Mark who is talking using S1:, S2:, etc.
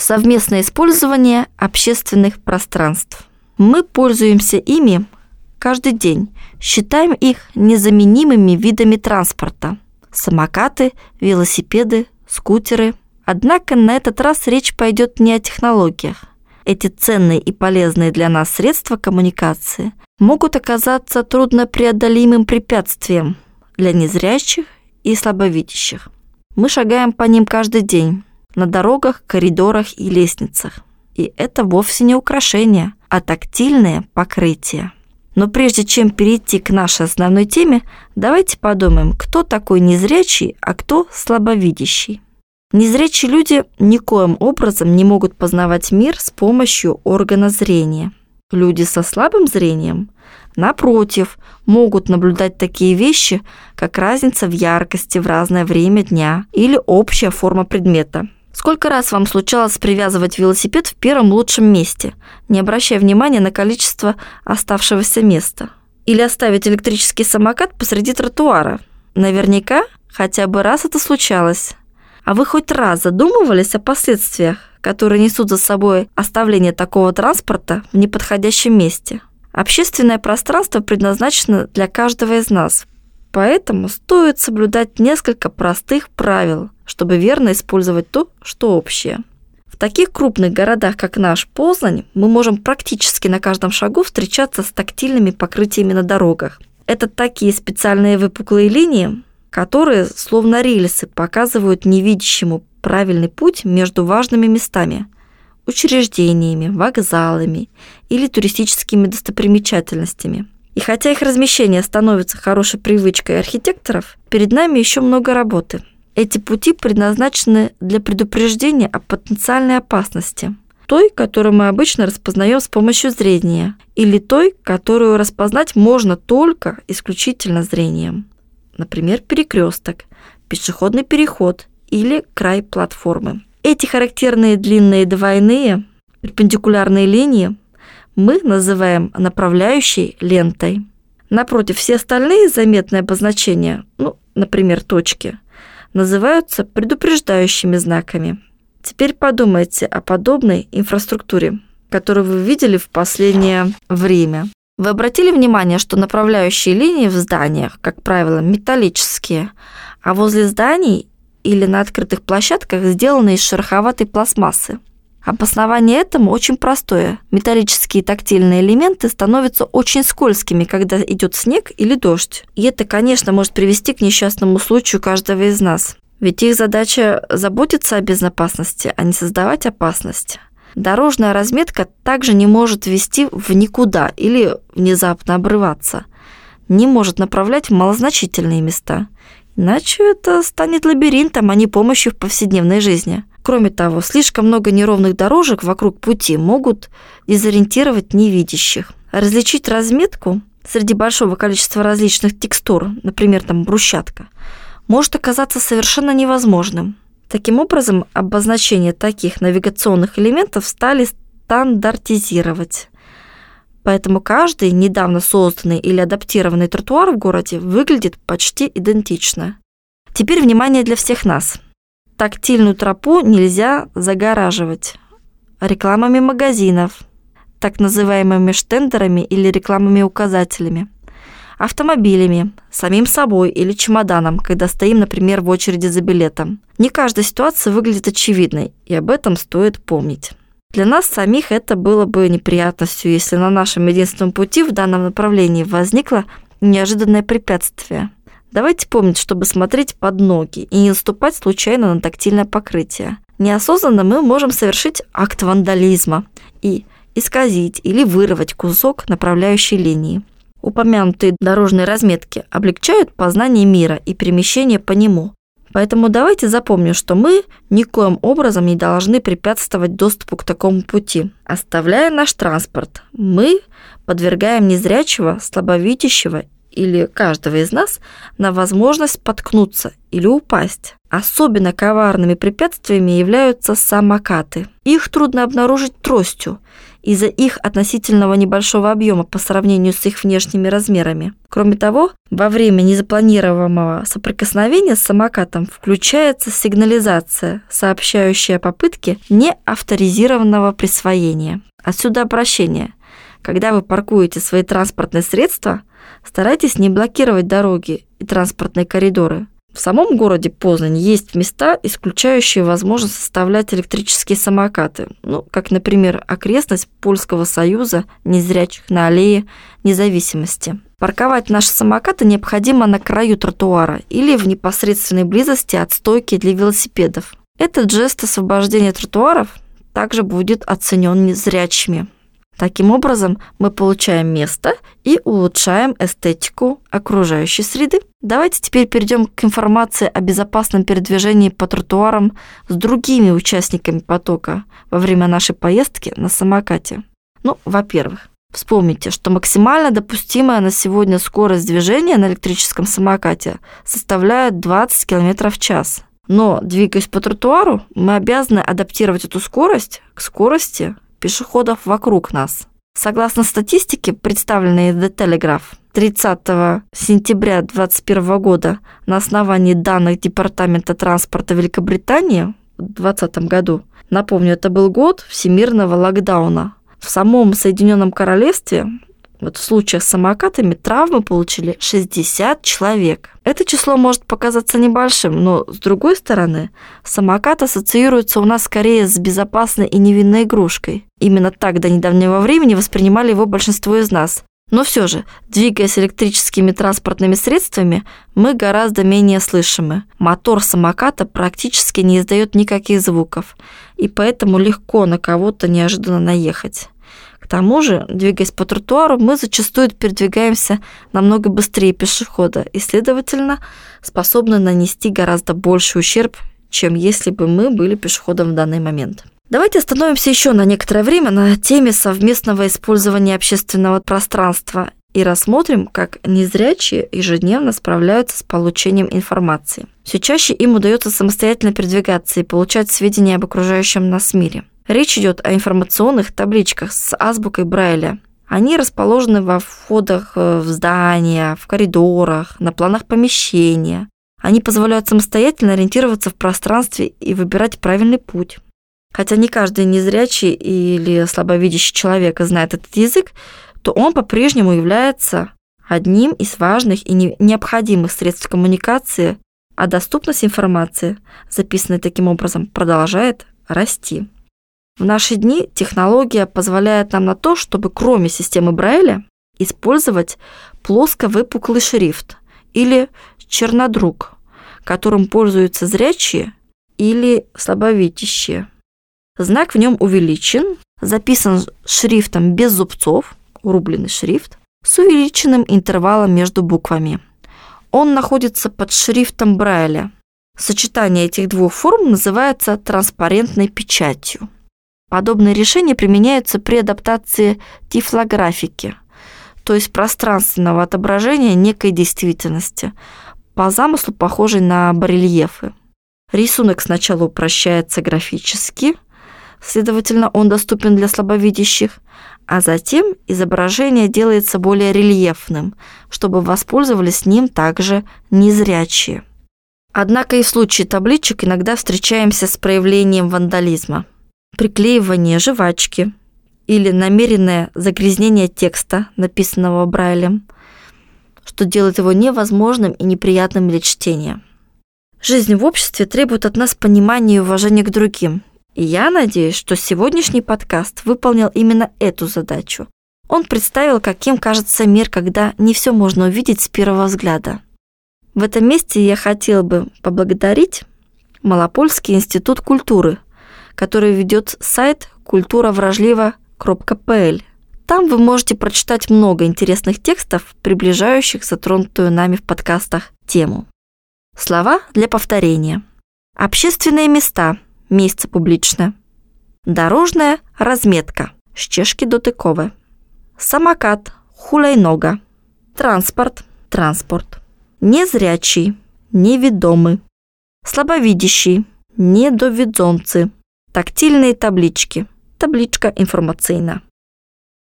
S1: совместное использование общественных пространств. Мы пользуемся ими каждый день, считаем их незаменимыми видами транспорта. Самокаты, велосипеды, скутеры. Однако на этот раз речь пойдет не о технологиях. Эти ценные и полезные для нас средства коммуникации могут оказаться труднопреодолимым препятствием для незрячих и слабовидящих. Мы шагаем по ним каждый день, на дорогах, коридорах и лестницах. И это вовсе не украшение, а тактильное покрытие. Но прежде чем перейти к нашей основной теме, давайте подумаем, кто такой незрячий, а кто слабовидящий. Незрячие люди никоим образом не могут познавать мир с помощью органа зрения. Люди со слабым зрением, напротив, могут наблюдать такие вещи, как разница в яркости в разное время дня или общая форма предмета. Сколько раз вам случалось привязывать велосипед в первом лучшем месте, не обращая внимания на количество оставшегося места? Или оставить электрический самокат посреди тротуара? Наверняка хотя бы раз это случалось. А вы хоть раз задумывались о последствиях, которые несут за собой оставление такого транспорта в неподходящем месте? Общественное пространство предназначено для каждого из нас, поэтому стоит соблюдать несколько простых правил, чтобы верно использовать то, что общее. В таких крупных городах, как наш Познань, мы можем практически на каждом шагу встречаться с тактильными покрытиями на дорогах. Это такие специальные выпуклые линии, которые, словно рельсы, показывают невидящему правильный путь между важными местами, учреждениями, вокзалами или туристическими достопримечательностями. И хотя их размещение становится хорошей привычкой архитекторов, перед нами еще много работы. Эти пути предназначены для предупреждения о потенциальной опасности, той, которую мы обычно распознаем с помощью зрения, или той, которую распознать можно только исключительно зрением. Например, перекресток, пешеходный переход или край платформы. Эти характерные длинные двойные перпендикулярные линии мы называем направляющей лентой. Напротив, все остальные заметные обозначения, например, точки, называются предупреждающими знаками. Теперь подумайте о подобной инфраструктуре, которую вы видели в последнее время. Вы обратили внимание, что направляющие линии в зданиях, как правило, металлические, а возле зданий или на открытых площадках сделаны из шероховатой пластмассы? Обоснование этому очень простое. Металлические тактильные элементы становятся очень скользкими, когда идет снег или дождь. И это, конечно, может привести к несчастному случаю каждого из нас. Ведь их задача заботиться о безопасности, а не создавать опасность. Дорожная разметка также не может вести в никуда или внезапно обрываться. Не может направлять в малозначительные места. Иначе это станет лабиринтом, а не помощью в повседневной жизни. Кроме того, слишком много неровных дорожек вокруг пути могут дезориентировать невидящих. Различить разметку среди большого количества различных текстур, например, брусчатка, может оказаться совершенно невозможным. Таким образом, обозначение таких навигационных элементов стали стандартизировать. Поэтому каждый недавно созданный или адаптированный тротуар в городе выглядит почти идентично. Теперь внимание для всех нас. Тактильную тропу нельзя загораживать рекламами магазинов, так называемыми штендерами или рекламными указателями, автомобилями, самим собой или чемоданом, когда стоим, например, в очереди за билетом. Не каждая ситуация выглядит очевидной, и об этом стоит помнить. Для нас самих это было бы неприятностью, если на нашем единственном пути в данном направлении возникло неожиданное препятствие. Давайте помнить, чтобы смотреть под ноги и не наступать случайно на тактильное покрытие. Неосознанно мы можем совершить акт вандализма и исказить или вырвать кусок направляющей линии. Упомянутые дорожные разметки облегчают познание мира и перемещение по нему. Поэтому давайте запомним, что мы никоим образом не должны препятствовать доступу к такому пути. Оставляя наш транспорт, мы подвергаем незрячего, слабовидящего или каждого из нас на возможность споткнуться или упасть. Особенно коварными препятствиями являются самокаты. Их трудно обнаружить тростью из-за их относительного небольшого объема по сравнению с их внешними размерами. Кроме того, во время незапланированного соприкосновения с самокатом включается сигнализация, сообщающая о попытке неавторизированного присвоения. Отсюда обращение. Когда вы паркуете свои транспортные средства, старайтесь не блокировать дороги и транспортные коридоры. В самом городе Познань есть места, исключающие возможность составлять электрические самокаты, как, например, окрестность Польского союза незрячих на аллее Независимости. Парковать наши самокаты необходимо на краю тротуара или в непосредственной близости от стойки для велосипедов. Этот жест освобождения тротуаров также будет оценен незрячими. Таким образом, мы получаем место и улучшаем эстетику окружающей среды. Давайте теперь перейдем к информации о безопасном передвижении по тротуарам с другими участниками потока во время нашей поездки на самокате. Во-первых, вспомните, что максимально допустимая на сегодня скорость движения на электрическом самокате составляет 20 км в час. Но, двигаясь по тротуару, мы обязаны адаптировать эту скорость к скорости пешеходов вокруг нас. Согласно статистике, представленной The Telegraph 30 сентября 2021 года на основании данных Департамента транспорта Великобритании в 2020 году, напомню, это был год всемирного локдауна, в самом Соединенном Королевстве в случаях с самокатами травмы получили 60 человек. Это число может показаться небольшим, но, с другой стороны, самокат ассоциируется у нас скорее с безопасной и невинной игрушкой. Именно так до недавнего времени воспринимали его большинство из нас. Но все же, двигаясь электрическими транспортными средствами, мы гораздо менее слышимы. Мотор самоката практически не издает никаких звуков, и поэтому легко на кого-то неожиданно наехать. К тому же, двигаясь по тротуару, мы зачастую передвигаемся намного быстрее пешехода и, следовательно, способны нанести гораздо больший ущерб, чем если бы мы были пешеходом в данный момент. Давайте остановимся еще на некоторое время на теме совместного использования общественного пространства и рассмотрим, как незрячие ежедневно справляются с получением информации. Все чаще им удается самостоятельно передвигаться и получать сведения об окружающем нас мире. Речь идет о информационных табличках с азбукой Брайля. Они расположены во входах в здания, в коридорах, на планах помещения. Они позволяют самостоятельно ориентироваться в пространстве и выбирать правильный путь. Хотя не каждый незрячий или слабовидящий человек знает этот язык, то он по-прежнему является одним из важных и необходимых средств коммуникации, а доступность информации, записанной таким образом, продолжает расти. В наши дни технология позволяет нам на то, чтобы кроме системы Брайля использовать плоско-выпуклый шрифт или чернодрук, которым пользуются зрячие или слабовидящие. Знак в нем увеличен, записан шрифтом без зубцов, рубленый шрифт, с увеличенным интервалом между буквами. Он находится под шрифтом Брайля. Сочетание этих двух форм называется транспарентной печатью. Подобные решения применяются при адаптации тифлографики, то есть пространственного отображения некой действительности, по замыслу похожей на барельефы. Рисунок сначала упрощается графически, следовательно, он доступен для слабовидящих, а затем изображение делается более рельефным, чтобы воспользовались ним также незрячие. Однако и в случае табличек иногда встречаемся с проявлением вандализма. Приклеивание жвачки или намеренное загрязнение текста, написанного Брайлем, что делает его невозможным и неприятным для чтения. Жизнь в обществе требует от нас понимания и уважения к другим. И я надеюсь, что сегодняшний подкаст выполнил именно эту задачу. Он представил, каким кажется мир, когда не все можно увидеть с первого взгляда. В этом месте я хотела бы поблагодарить Малопольский институт культуры, который ведет сайт kulturavražliva.pl. Там вы можете прочитать много интересных текстов, приближающих затронутую нами в подкастах тему. Слова для повторения. Общественные места. Miejsce publiczne. Дорожная разметка. Ścieżki dotykowe. Самокат. Hulajnoga. Транспорт. транспорт. Незрячий, невідомий. Слабовидящий, недовідомці. Тактильные таблички. Табличка информационная.